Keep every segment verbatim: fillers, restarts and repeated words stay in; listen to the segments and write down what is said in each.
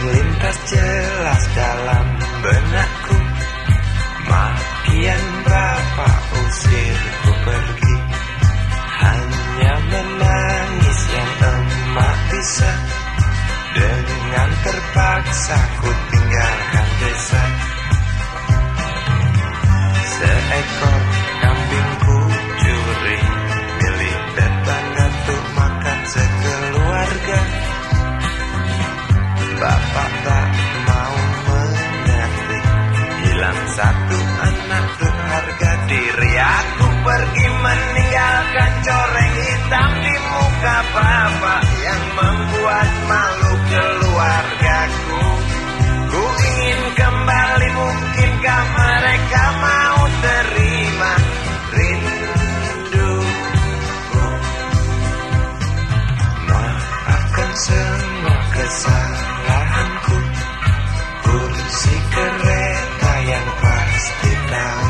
terlintas jelas dalam benakku. Makian bapak usirku pergi, hanya menangis yang emak bisa. Dengan terpaksa ku tinggalkan desa. Seekor kambingku curi milik tetangga untuk makan sekeluarga. Bapak tak mau mengerti, hilang satu anak tuh harga diri. Aku pergi meninggalkan coreng hitam di muka bapak yang membuat malu keluargaku. Ku ingin kembali, mungkinkah mereka mau terima rinduku. Maafkan semua kesalahanku, kursi kereta yang pasti tahu.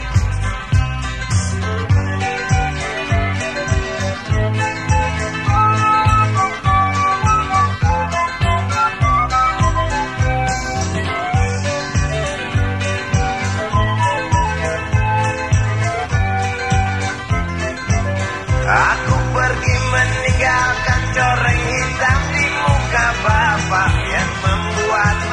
Aku pergi meninggalkan coreng hitam di muka bapak yang membuat